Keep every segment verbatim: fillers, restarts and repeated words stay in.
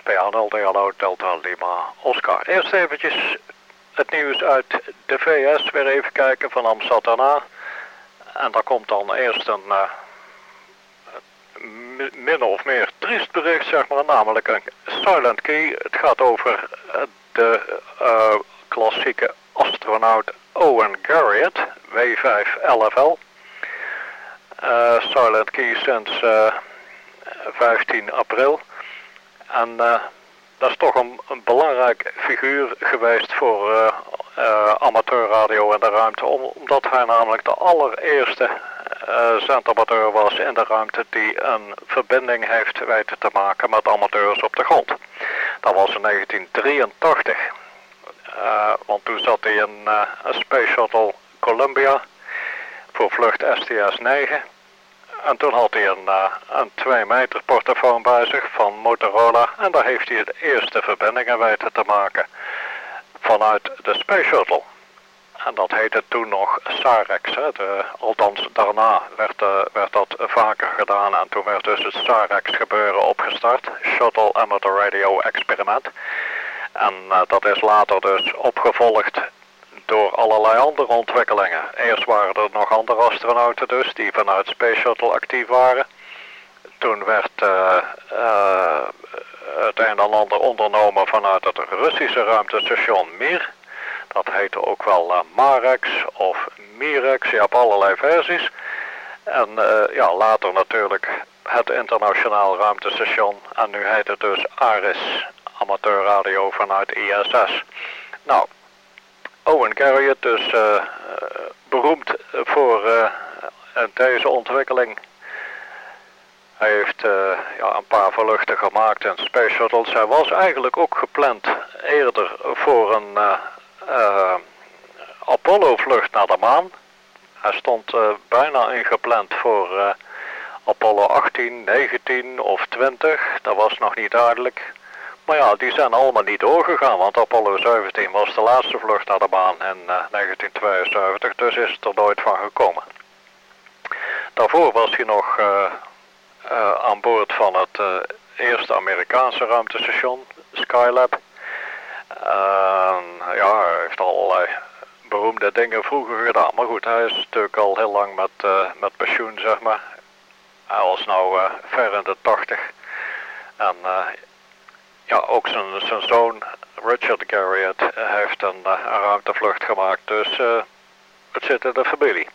P A nul Delta Delta Lima Oscar. Eerst eventjes het nieuws uit de V S, weer even kijken van Amsterdam daarna. En daar komt dan eerst een uh, min of meer triest bericht, zeg maar, namelijk een silent key. Het gaat over de uh, klassieke astronaut Owen Garriott, W vijf L F L. Uh, silent key sinds uh, vijftien april. En uh, dat is toch een, een belangrijk figuur geweest voor uh, uh, amateurradio in de ruimte, omdat hij namelijk de allereerste uh, zendamateur was in de ruimte die een verbinding heeft weten te maken met amateurs op de grond. Dat was in negentien drieëntachtig. Uh, want toen zat hij in uh, een Space Shuttle Columbia voor vlucht S T S negen. En toen had hij een, uh, een twee meter portofoon bij zich van Motorola. En daar heeft hij de eerste verbindingen weten te maken vanuit de Space Shuttle. En dat heette toen nog SAREX. Hè. De, althans, daarna werd, uh, werd dat vaker gedaan. En toen werd dus het SAREX gebeuren opgestart. Shuttle Amateur Radio Experiment. En uh, dat is later dus opgevolgd door allerlei andere ontwikkelingen. Eerst waren er nog andere astronauten dus, die vanuit Space Shuttle actief waren. Toen werd uh, uh, het een en ander ondernomen vanuit het Russische ruimtestation Mir. Dat heette ook wel uh, Marex of Mirex, je hebt allerlei versies. En uh, ja, later natuurlijk het internationaal ruimtestation. En nu heet het dus ARIS, amateurradio vanuit I S S. Nou, Owen Garriott dus uh, beroemd voor uh, deze ontwikkeling. Hij heeft uh, ja, een paar vluchten gemaakt in Space Shuttles. Hij was eigenlijk ook gepland eerder voor een uh, uh, Apollo-vlucht naar de maan. Hij stond uh, bijna ingepland voor uh, Apollo achttien, negentien of twintig. Dat was nog niet duidelijk. Maar ja, die zijn allemaal niet doorgegaan, want Apollo zeventien was de laatste vlucht naar de maan in uh, negentien tweeënzeventig, dus is het er nooit van gekomen. Daarvoor was hij nog uh, uh, aan boord van het uh, eerste Amerikaanse ruimtestation, Skylab. Uh, ja, hij heeft allerlei beroemde dingen vroeger gedaan, maar goed, hij is natuurlijk al heel lang met, uh, met pensioen, zeg maar. Hij was nou uh, ver in de tachtig en uh, ja, ook zijn, zijn zoon Richard Garriott heeft een, een ruimtevlucht gemaakt, dus uh, het zit in de familie.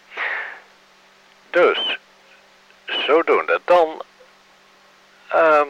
Dus, zodoende. Dan, um,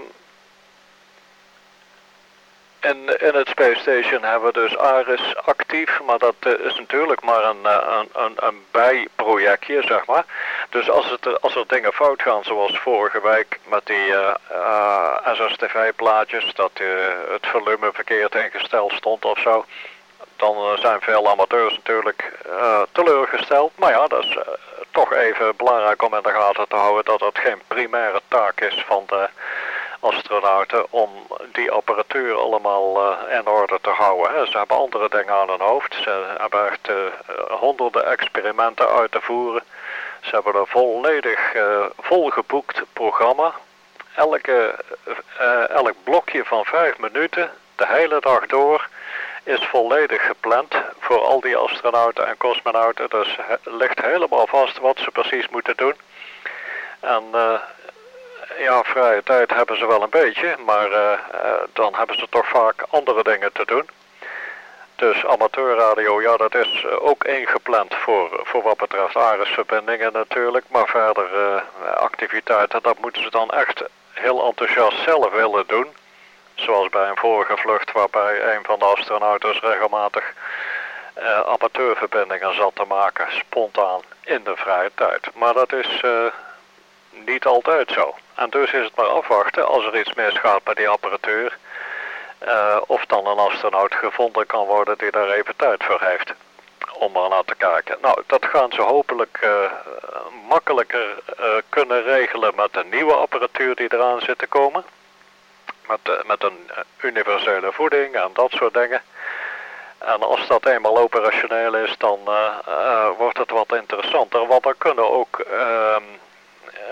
in, in het Space Station hebben we dus ARIS actief, maar dat uh, is natuurlijk maar een, een, een, een bijprojectje, zeg maar. Dus als, het, als er dingen fout gaan, zoals vorige week met die uh, uh, S S T V-plaatjes, dat uh, het volume verkeerd ingesteld stond of zo, dan uh, zijn veel amateurs natuurlijk uh, teleurgesteld. Maar ja, dat is uh, toch even belangrijk om in de gaten te houden dat het geen primaire taak is van de astronauten om die apparatuur allemaal uh, in orde te houden. Hè. Ze hebben andere dingen aan hun hoofd. Ze hebben echt uh, honderden experimenten uit te voeren. Ze hebben een volledig uh, volgeboekt programma. Elke, uh, elk blokje van vijf minuten, de hele dag door, is volledig gepland voor al die astronauten en cosmonauten. Dus het ligt helemaal vast wat ze precies moeten doen. En uh, ja, vrije tijd hebben ze wel een beetje, maar uh, uh, dan hebben ze toch vaak andere dingen te doen. Dus amateurradio, ja, dat is uh, ook ingepland voor, voor wat betreft ARIS-verbindingen natuurlijk. Maar verder uh, activiteiten, dat moeten ze dan echt heel enthousiast zelf willen doen. Zoals bij een vorige vlucht waarbij een van de astronauten regelmatig uh, amateurverbindingen zat te maken, spontaan in de vrije tijd. Maar dat is uh, niet altijd zo. En dus is het maar afwachten als er iets misgaat bij die apparatuur. Uh, of dan een astronaut gevonden kan worden die daar even tijd voor heeft om er naar te kijken. Nou, dat gaan ze hopelijk uh, makkelijker uh, kunnen regelen met de nieuwe apparatuur die eraan zit te komen. Met, uh, met een universele voeding en dat soort dingen. En als dat eenmaal operationeel is, dan uh, uh, wordt het wat interessanter. Want dan kunnen ook uh,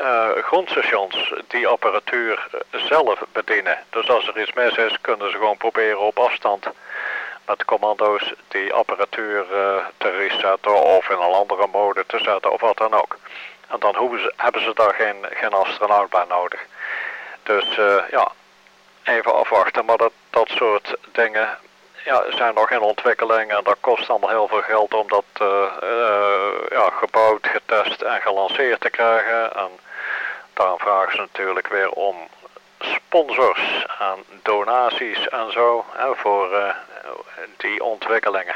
uh, grondstations die apparatuur zelf bedienen. Dus als er iets mis is, kunnen ze gewoon proberen op afstand met commando's die apparatuur uh, te resetten of in een andere mode te zetten of wat dan ook. En dan hoeven ze, hebben ze daar geen, geen astronaut bij nodig. Dus uh, ja, even afwachten. Maar dat, dat soort dingen ja, zijn nog in ontwikkeling en dat kost allemaal heel veel geld om dat uh, uh, ja, gebouwd, getest en gelanceerd te krijgen. En daarom vragen ze natuurlijk weer om sponsors en donaties en zo hè, voor uh, die ontwikkelingen.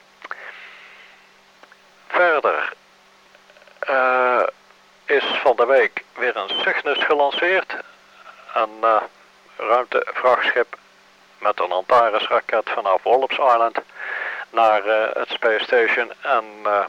Verder uh, is van de week weer een Cygnus gelanceerd. Een uh, ruimtevrachtschip met een Antares-raket vanaf Wallops Island naar uh, het Space Station. En uh,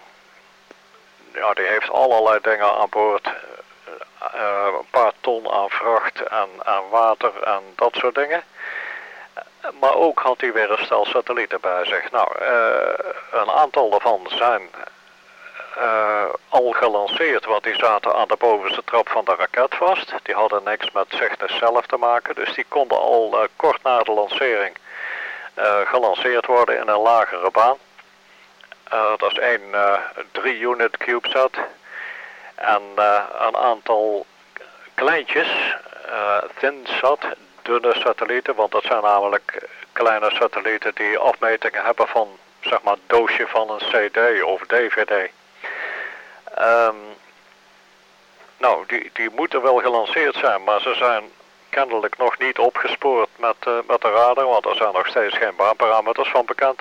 ja, die heeft allerlei dingen aan boord. Uh, een paar ton aan vracht en aan water en dat soort dingen. Maar ook had hij weer een stel satellieten bij zich. Nou, uh, een aantal daarvan zijn uh, al gelanceerd, want die zaten aan de bovenste trap van de raket vast. Die hadden niks met Cygnus zelf te maken, dus die konden al uh, kort na de lancering uh, gelanceerd worden in een lagere baan. Uh, dat is één uh, drie unit CubeSat en uh, een aantal kleintjes, uh, ThinSat, dunne satellieten, want dat zijn namelijk kleine satellieten die afmetingen hebben van, zeg maar, het doosje van een C D of D V D. Um, nou, die, die moeten wel gelanceerd zijn, maar ze zijn kennelijk nog niet opgespoord met, uh, met de radar, want er zijn nog steeds geen baanparameters van bekend.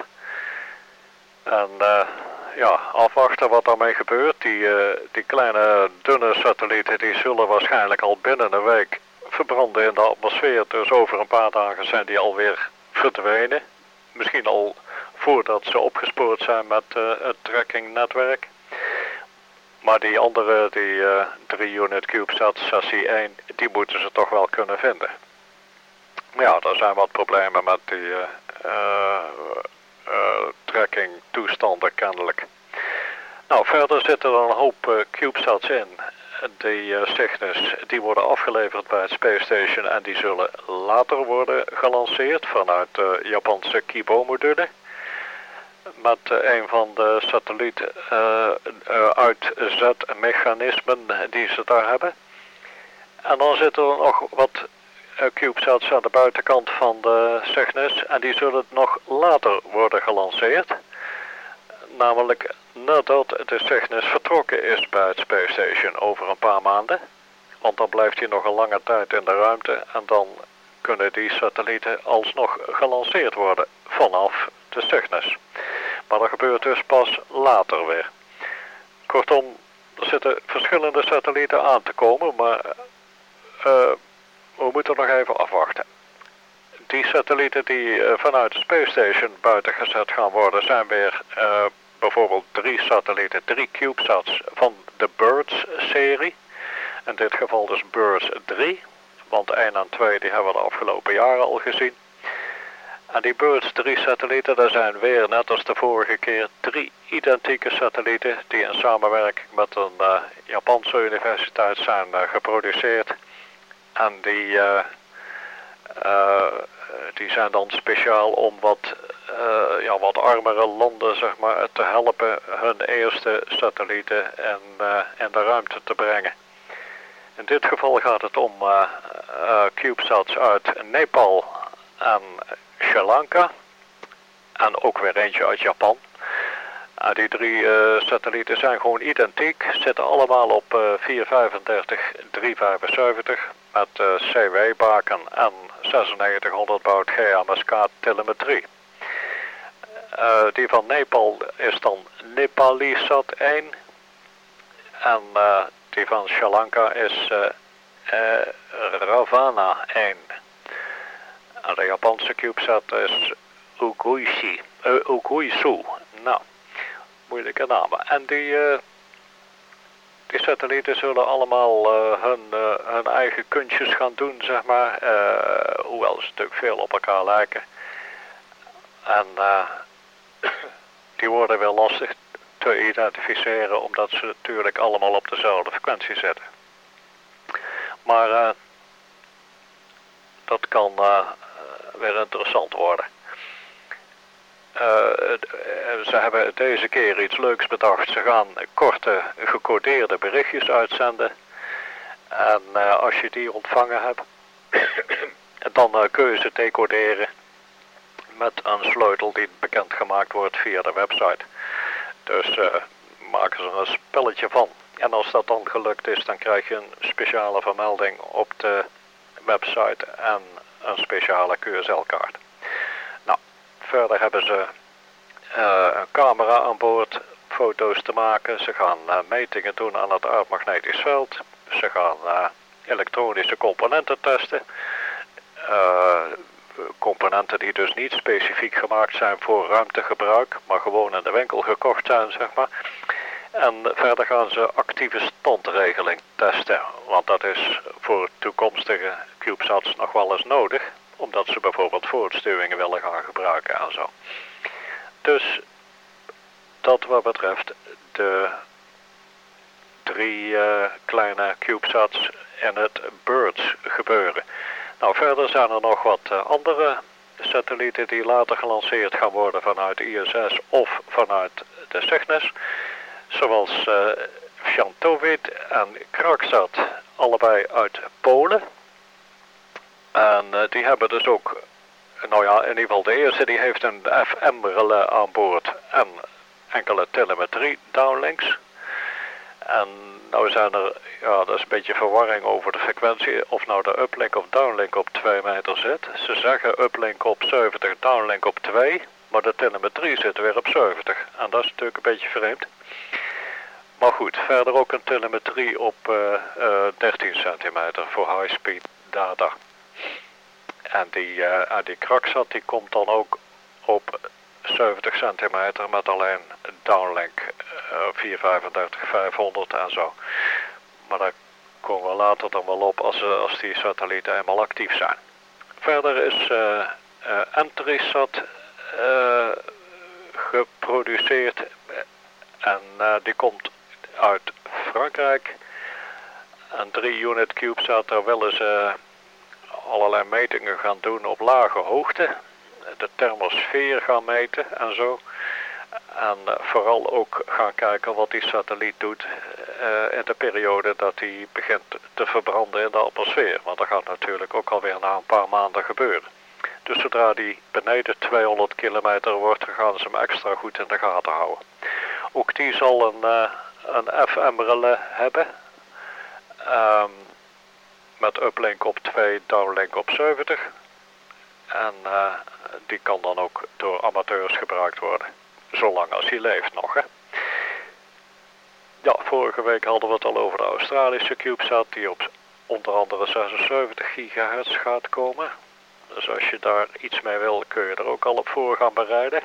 En uh, ja, afwachten wat daarmee gebeurt. Die, uh, die kleine dunne satellieten die zullen waarschijnlijk al binnen een week verbranden in de atmosfeer. Dus over een paar dagen zijn die alweer verdwenen. Misschien al voordat ze opgespoord zijn met uh, het trackingnetwerk. Maar die andere, die uh, drie unit CubeSat, Sassy één, die moeten ze toch wel kunnen vinden. Ja, er zijn wat problemen met die uh, uh, uh, tracking toestanden kennelijk. Nou, verder zitten er een hoop uh, CubeSats in. Die uh, Cygnus, die worden afgeleverd bij het Space Station en die zullen later worden gelanceerd vanuit de Japanse Kibo-module. Met uh, een van de satelliet uh, uh, uitzetmechanismen die ze daar hebben. En dan zitten er nog wat uh, CubeSats aan de buitenkant van de Cygnus en die zullen nog later worden gelanceerd. Namelijk nadat de Cygnus vertrokken is bij het Space Station over een paar maanden. Want dan blijft hij nog een lange tijd in de ruimte en dan kunnen die satellieten alsnog gelanceerd worden vanaf de Cygnus. Maar dat gebeurt dus pas later weer. Kortom, er zitten verschillende satellieten aan te komen, maar uh, we moeten nog even afwachten. Die satellieten die uh, vanuit de Space Station buiten gezet gaan worden zijn weer uh, bijvoorbeeld drie satellieten, drie CubeSats van de Birds-serie. In dit geval dus Birds drie, want één en twee die hebben we de afgelopen jaren al gezien. En die Birds drie satellieten, daar zijn weer, net als de vorige keer, drie identieke satellieten die in samenwerking met een uh, Japanse universiteit zijn uh, geproduceerd. En die, uh, uh, die zijn dan speciaal om wat, uh, ja, wat armere landen, zeg maar, te helpen hun eerste satellieten in, uh, in de ruimte te brengen. In dit geval gaat het om uh, uh, CubeSats uit Nepal en Sri Lanka en ook weer eentje uit Japan. Uh, die drie uh, satellieten zijn gewoon identiek, zitten allemaal op uh, vierhonderdvijfendertig driehonderdvijfenzeventig met uh, C W-baken en zesennegentighonderd baud G M S K telemetrie. Uh, die van Nepal is dan Nepalisat één en uh, die van Sri Lanka is uh, uh, Ravana één. En de Japanse CubeSat is Uguishi, uh, Uguisu. Nou, moeilijke namen. En die, uh, die satellieten zullen allemaal uh, hun, uh, hun eigen kunstjes gaan doen, zeg maar. Uh, hoewel ze natuurlijk veel op elkaar lijken. En uh, die worden wel lastig te identificeren, omdat ze natuurlijk allemaal op dezelfde frequentie zitten. Maar uh, dat kan uh, weer interessant worden. Uh, ze hebben deze keer iets leuks bedacht. Ze gaan korte gecodeerde berichtjes uitzenden. En uh, als je die ontvangen hebt, dan uh, kun je ze decoderen met een sleutel die bekendgemaakt wordt via de website. Dus uh, maken ze er een spelletje van. En als dat dan gelukt is, dan krijg je een speciale vermelding op de website en een speciale Q S L-kaart. Nou, verder hebben ze uh, een camera aan boord, foto's te maken. Ze gaan uh, metingen doen aan het aardmagnetisch veld. Ze gaan uh, elektronische componenten testen. Uh, componenten die dus niet specifiek gemaakt zijn voor ruimtegebruik, maar gewoon in de winkel gekocht zijn, zeg maar. En verder gaan ze actieve standregeling testen, want dat is voor toekomstige CubeSats nog wel eens nodig, omdat ze bijvoorbeeld voortstuwingen willen gaan gebruiken en zo. Dus dat wat betreft de drie uh, kleine CubeSats in het BIRDS gebeuren. Nou, verder zijn er nog wat uh, andere satellieten die later gelanceerd gaan worden vanuit I S S of vanuit de Cygnus. Zoals uh, Chantowit en Kraksat, allebei uit Polen. En uh, die hebben dus ook, nou ja, in ieder geval de eerste die heeft een F M-relais aan boord en enkele telemetrie downlinks. En nou zijn er, ja, dat is een beetje verwarring over de frequentie, of nou de uplink of downlink op twee meter zit. Ze zeggen uplink op zeventig, downlink op twee, maar de telemetrie zit weer op zeventig. En dat is natuurlijk een beetje vreemd. Maar goed, verder ook een telemetrie op uh, uh, dertien centimeter voor high speed data. En die, uh, en die Kraksat die komt dan ook op zeventig centimeter met alleen downlink uh, vierhonderdvijfendertig, vijfhonderd en zo. Maar daar komen we later dan wel op als, uh, als die satellieten eenmaal actief zijn. Verder is uh, uh, Entrisat uh, geproduceerd en uh, die komt uit Frankrijk. Een drie unit CubeSat, daar willen ze allerlei metingen gaan doen op lage hoogte. De thermosfeer gaan meten en zo. En uh, vooral ook gaan kijken wat die satelliet doet uh, in de periode dat hij begint te verbranden in de atmosfeer. Want dat gaat natuurlijk ook alweer na een paar maanden gebeuren. Dus zodra die beneden tweehonderd kilometer wordt, dan gaan ze hem extra goed in de gaten houden. Ook die zal een, uh, een F M-relais hebben. Um, met uplink op twee, downlink op zeventig. En uh, die kan dan ook door amateurs gebruikt worden. Zolang als hij leeft nog, hè. Ja, vorige week hadden we het al over de Australische CubeSat, die op onder andere zesenzeventig gigahertz gaat komen. Dus als je daar iets mee wil, kun je er ook al op voor gaan bereiden.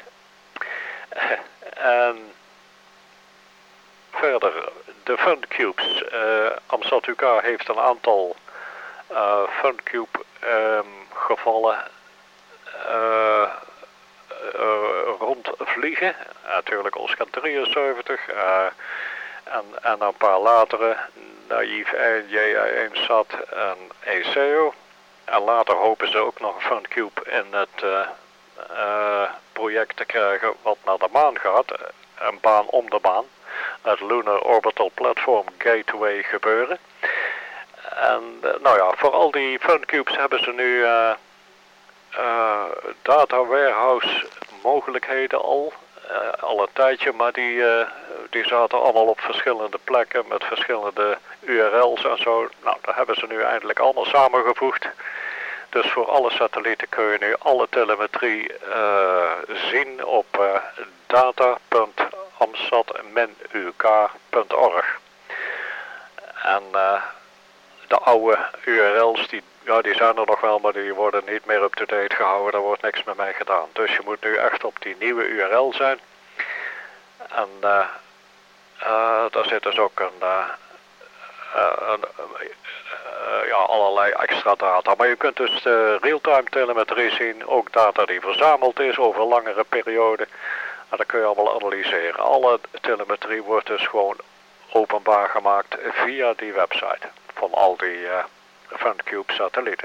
En verder, de FunCubes. Uh, Amsat U K heeft een aantal uh, FunCube um, gevallen uh, uh, rondvliegen. Natuurlijk Oscar drieënzeventig uh, en, en een paar latere, Naïef één, J I één Sat en E C O. En later hopen ze ook nog een FunCube in het uh, uh, project te krijgen wat naar de maan gaat. Een baan om de maan. Het Lunar Orbital Platform Gateway gebeuren. En uh, nou ja, voor al die FunCubes hebben ze nu uh, uh, data warehouse mogelijkheden al. Uh, al een tijdje, maar die, uh, die zaten allemaal op verschillende plekken met verschillende U R L's en zo. Nou, daar hebben ze nu eindelijk allemaal samengevoegd. Dus voor alle satellieten kun je nu alle telemetrie uh, zien op uh, data punt amsat dash u k punt org. En uh, de oude U R L's, die, ja, die zijn er nog wel, maar die worden niet meer up-to-date gehouden. Daar wordt niks meer mee gedaan. Dus je moet nu echt op die nieuwe U R L zijn. En uh, uh, daar zit dus ook een, uh, uh, een uh, ja, allerlei extra data. Maar je kunt dus de real-time telemetrie zien. Ook data die verzameld is over langere perioden. En dat kun je allemaal analyseren. Alle telemetrie wordt dus gewoon openbaar gemaakt via die website. Van al die uh, van CubeSat-satellieten.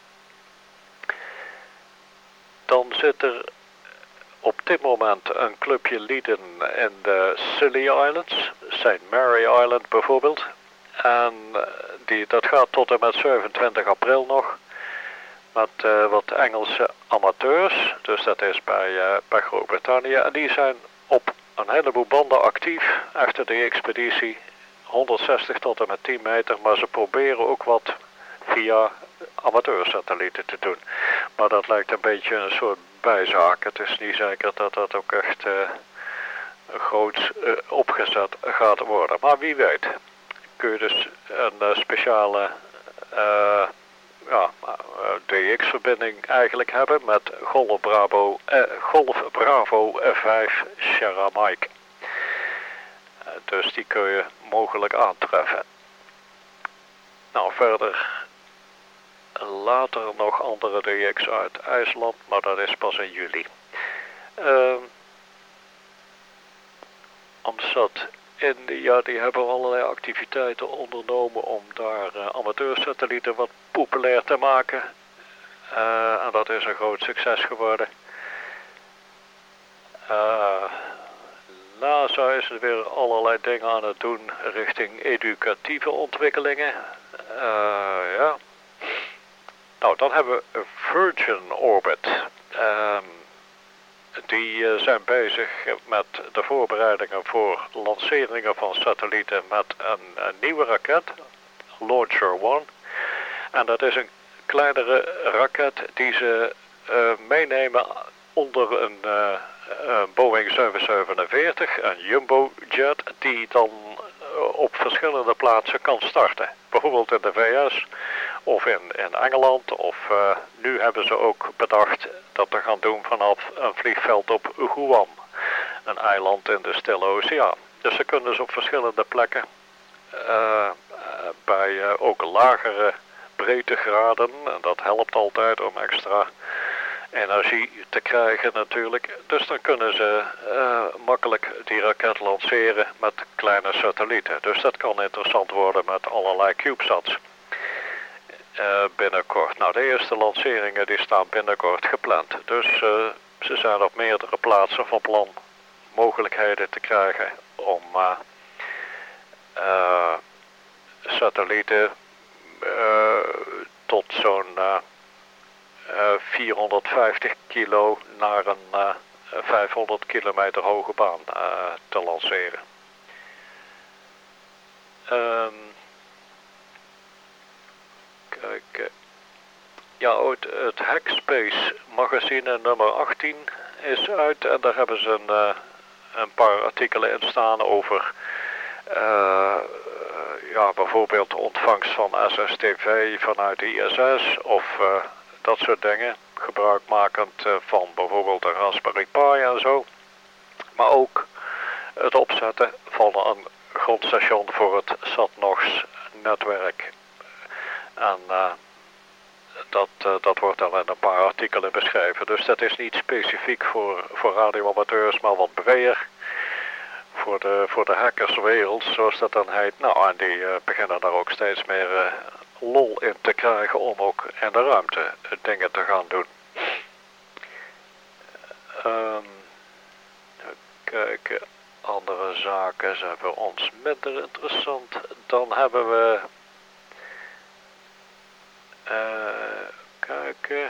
Dan zit er op dit moment een clubje lieden in de Scilly Islands, Saint Mary Island bijvoorbeeld. En die, dat gaat tot en met zevenentwintig april nog. Met uh, wat Engelse amateurs, dus dat is bij, uh, bij Groot-Brittannië. En die zijn op een heleboel banden actief achter de expeditie. honderdzestig tot en met tien meter, maar ze proberen ook wat via amateursatellieten te doen. Maar dat lijkt een beetje een soort bijzaak. Het is niet zeker dat dat ook echt uh, groot uh, opgezet gaat worden. Maar wie weet kun je dus een uh, speciale uh, ja, uh, D X-verbinding eigenlijk hebben met Golf Bravo, uh, Golf Bravo vijf Sierra Mike. Uh, dus die kun je mogelijk aantreffen. Nou, verder later nog andere D X uit IJsland, maar dat is pas in juli. Uh, Amsat India, die hebben allerlei activiteiten ondernomen om daar uh, amateursatellieten wat populair te maken. Uh, en dat is een groot succes geworden. Uh, NASA is er weer allerlei dingen aan het doen richting educatieve ontwikkelingen. Uh, ja. Nou, dan hebben we Virgin Orbit. Um, die uh, zijn bezig met de voorbereidingen voor lanceringen van satellieten met een, een nieuwe raket, Launcher One. En dat is een kleinere raket die ze uh, meenemen onder een, uh, een Boeing zeven zevenenveertig, een Jumbo Jet, die dan uh, op verschillende plaatsen kan starten. Bijvoorbeeld in de V S of in, in Engeland, of uh, nu hebben ze ook bedacht dat te gaan doen vanaf een vliegveld op Guam, een eiland in de Stille Oceaan. Dus ze kunnen dus op verschillende plekken uh, bij uh, ook lagere breedtegraden, en dat helpt altijd om extra energie te krijgen natuurlijk. Dus dan kunnen ze uh, makkelijk die raket lanceren met kleine satellieten. Dus dat kan interessant worden met allerlei CubeSats. Uh, binnenkort. Nou, de eerste lanceringen die staan binnenkort gepland. Dus uh, ze zijn op meerdere plaatsen van plan mogelijkheden te krijgen om uh, uh, satellieten uh, tot zo'n uh, uh, vierhonderdvijftig kilo naar een uh, vijfhonderd kilometer hoge baan uh, te lanceren. Um, Kijk, ja, het, het Hackspace magazine nummer achttien is uit en daar hebben ze een, uh, een paar artikelen in staan over uh, ja, bijvoorbeeld de ontvangst van S S T V vanuit de I S S of uh, dat soort dingen, gebruikmakend uh, van bijvoorbeeld een Raspberry Pi en zo, maar ook het opzetten van een grondstation voor het SatNOX netwerk. En uh, dat, uh, dat wordt dan in een paar artikelen beschreven. Dus dat is niet specifiek voor, voor radioamateurs, maar wat breder. Voor de, voor de hackerswereld, zoals dat dan heet. Nou, en die uh, beginnen daar ook steeds meer uh, lol in te krijgen om ook in de ruimte uh, dingen te gaan doen. Um, kijken, andere zaken zijn voor ons minder interessant. Dan hebben we... Uh, kijken.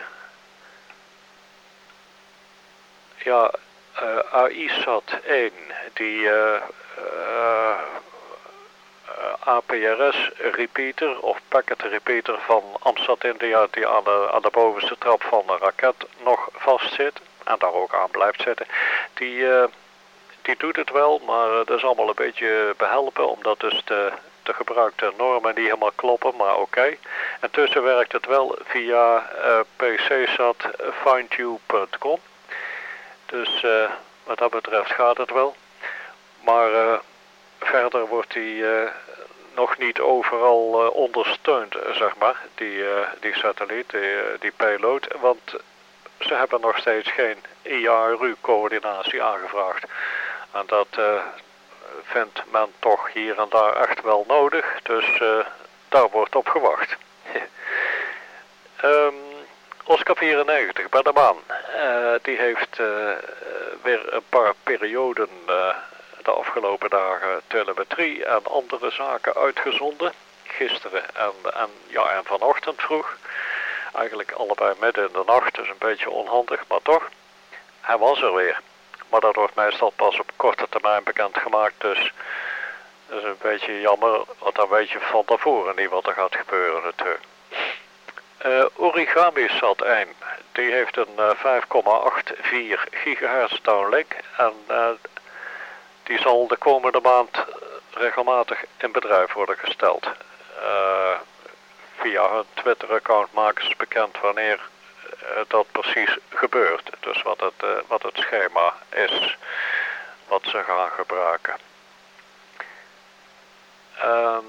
Ja, uh, A I SAT één, die uh, uh, A P R S repeater of packet repeater van Amsat India, die aan de, aan de bovenste trap van de raket nog vastzit en daar ook aan blijft zitten, die, uh, die doet het wel, maar uh, dat is allemaal een beetje behelpen, omdat dus de de gebruikte normen niet helemaal kloppen, maar oké. Okay. Intussen werkt het wel via uh, p c sat findtube punt com. Dus uh, wat dat betreft gaat het wel. Maar uh, verder wordt die uh, nog niet overal uh, ondersteund, zeg maar, die, uh, die satelliet, die, uh, die payload. Want ze hebben nog steeds geen I A R U-coördinatie aangevraagd. En dat... Uh, vindt men toch hier en daar echt wel nodig, dus uh, daar wordt op gewacht. Um, Oscar vierennegentig bij de maan. Uh, die heeft uh, weer een paar perioden uh, de afgelopen dagen telemetrie en andere zaken uitgezonden. Gisteren en, en, ja, en vanochtend vroeg. Eigenlijk allebei midden in de nacht, dus een beetje onhandig, maar toch. Hij was er weer. Maar dat wordt meestal pas op korte termijn bekendgemaakt, dus dat is een beetje jammer, want dan weet je van tevoren niet wat er gaat gebeuren natuurlijk. Uh, OrigamiSat één, die heeft een uh, vijf komma acht vier gigahertz downlink en uh, die zal de komende maand regelmatig in bedrijf worden gesteld. Uh, via hun Twitter-account maken ze bekend wanneer uh, dat precies gebeurt. Dus wat het, uh, wat het schema is wat ze gaan gebruiken. Um,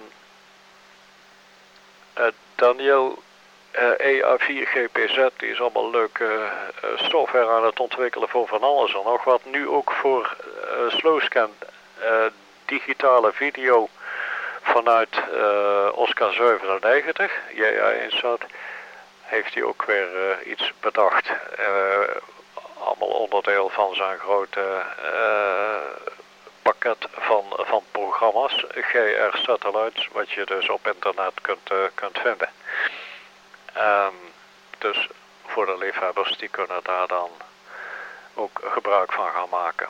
uh, Daniel uh, E A vier G P Z, die is allemaal leuke uh, software aan het ontwikkelen voor van alles en nog wat. Nu ook voor uh, slowscan uh, digitale video vanuit uh, Oscar zevenennegentig, J A Insat, heeft hij ook weer uh, iets bedacht. Uh, allemaal onderdeel van zijn grote uh, pakket van, van programma's, G R Satellites, wat je dus op internet kunt, uh, kunt vinden. Um, dus voor de liefhebbers, die kunnen daar dan ook gebruik van gaan maken.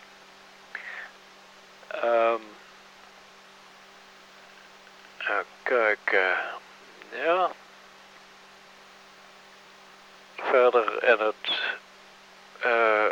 Um, Kijk, uh, ja. Verder in het, uh,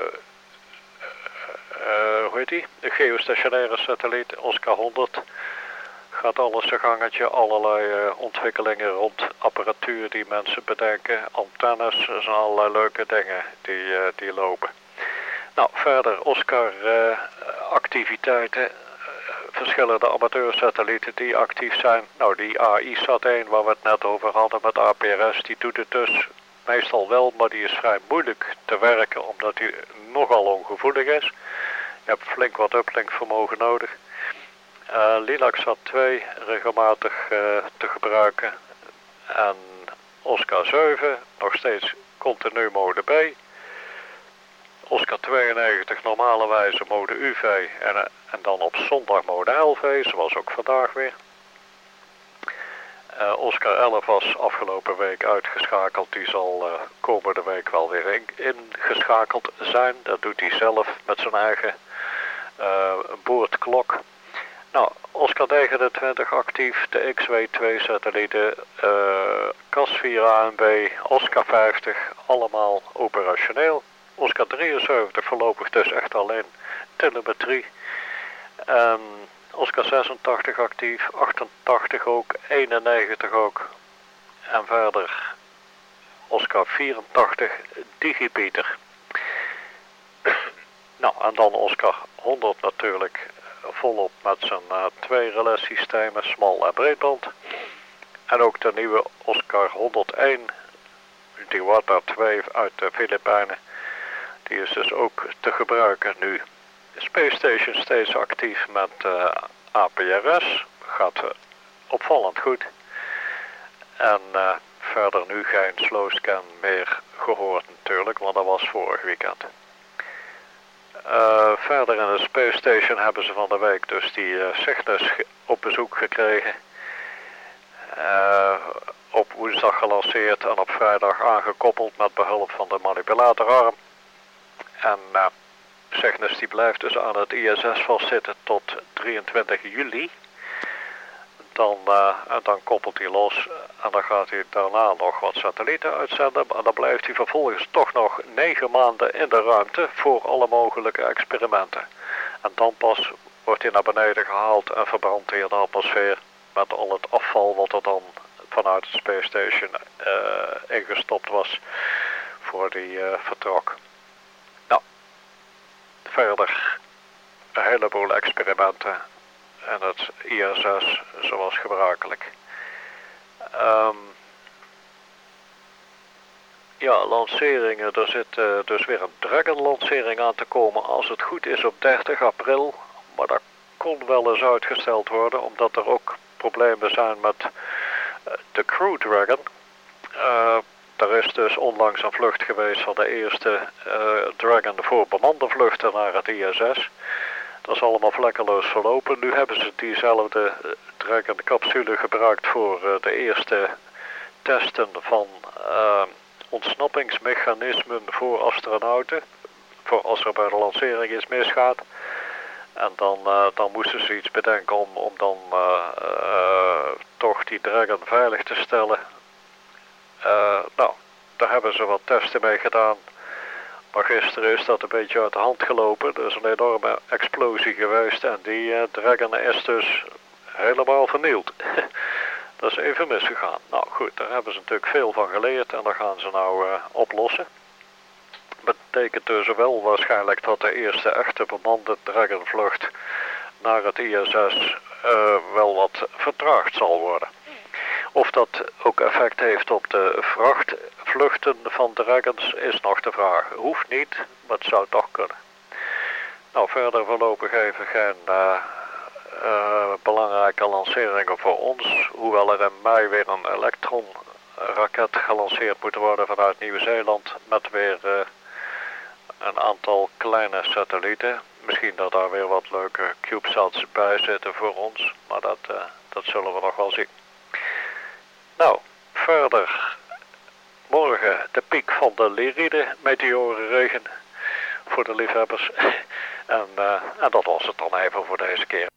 uh, hoe heet die? De geostationaire satelliet Oscar honderd gaat alles zijn gangetje, allerlei uh, ontwikkelingen rond apparatuur die mensen bedenken, antennes, er zijn allerlei leuke dingen die, uh, die lopen. Nou, verder Oscar uh, activiteiten. Verschillende amateursatellieten die actief zijn. Nou, die A I Sat één waar we het net over hadden met A P R S, die doet het dus meestal wel, maar die is vrij moeilijk te werken omdat die nogal ongevoelig is. Je hebt flink wat uplinkvermogen nodig. Uh, Lilacsat twee regelmatig uh, te gebruiken. En Oscar zeven nog steeds continu mode B. Oscar tweeënnegentig normale wijze mode U V en, en dan op zondag mode L V, zoals ook vandaag weer. Uh, Oscar elf was afgelopen week uitgeschakeld, die zal uh, komende week wel weer in, ingeschakeld zijn. Dat doet hij zelf met zijn eigen uh, boordklok. Nou, Oscar negenentwintig actief, de X W twee satellieten, uh, C A S vier A N B, Oscar vijftig, allemaal operationeel. Oscar drieënzeventig voorlopig dus echt alleen telemetrie. En Oscar zesentachtig actief, achtentachtig ook, eenennegentig ook. En verder Oscar vierentachtig digibieter. Nou, en dan Oscar honderd natuurlijk volop met zijn uh, twee relais-systemen, smal en breedband. En ook de nieuwe Oscar honderdéén, die Water twee uit de Filipijnen. Die is dus ook te gebruiken nu. Space Station steeds actief met uh, A P R S. Gaat uh, opvallend goed. En uh, verder nu geen slowscan meer gehoord natuurlijk, want dat was vorig weekend. Uh, verder in de Space Station hebben ze van de week dus die uh, Cygnus op bezoek gekregen. Uh, op woensdag gelanceerd en op vrijdag aangekoppeld met behulp van de manipulatorarm. En uh, Cygnus die blijft dus aan het I S S vastzitten tot drieëntwintig juli. Dan, uh, en dan koppelt hij los en dan gaat hij daarna nog wat satellieten uitzenden. En dan blijft hij vervolgens toch nog negen maanden in de ruimte voor alle mogelijke experimenten. En dan pas wordt hij naar beneden gehaald en verbrandt hij in de atmosfeer met al het afval wat er dan vanuit de Space Station uh, ingestopt was voor die uh, vertrok. Nou, verder een heleboel experimenten en het I S S zoals gebruikelijk. Um, ja, lanceringen. Er zit uh, dus weer een Dragon lancering aan te komen als het goed is op dertig april. Maar dat kon wel eens uitgesteld worden omdat er ook problemen zijn met uh, de Crew Dragon. Uh, er is dus onlangs een vlucht geweest van de eerste uh, Dragon voor bemande vluchten naar het I S S. Dat is allemaal vlekkeloos verlopen. Nu hebben ze diezelfde Dragon capsule gebruikt voor uh, de eerste testen van uh, ontsnappingsmechanismen voor astronauten. Voor als er bij de lancering iets misgaat. En dan, uh, dan moesten ze iets bedenken om, om dan uh, uh, toch die Dragon veilig te stellen. Uh, nou, daar hebben ze wat testen mee gedaan. Maar gisteren is dat een beetje uit de hand gelopen. Er is een enorme explosie geweest en die uh, Dragon is dus helemaal vernield. Dat is even misgegaan. Nou goed, daar hebben ze natuurlijk veel van geleerd en dat gaan ze nou uh, oplossen. Betekent dus wel waarschijnlijk dat de eerste echte bemande Dragon-vlucht naar het I S S uh, wel wat vertraagd zal worden. Of dat ook effect heeft op de vrachtvluchten van Dragons is nog de vraag. Hoeft niet, maar het zou toch kunnen. Nou, verder voorlopig even geen uh, uh, belangrijke lanceringen voor ons. Hoewel er in mei weer een Electron raket gelanceerd moet worden vanuit Nieuw-Zeeland met weer uh, een aantal kleine satellieten. Misschien dat daar weer wat leuke CubeSats bij zitten voor ons, maar dat, uh, dat zullen we nog wel zien. Nou, verder morgen de piek van de Lyride meteorenregen voor de liefhebbers. En, uh, en dat was het dan even voor deze keer.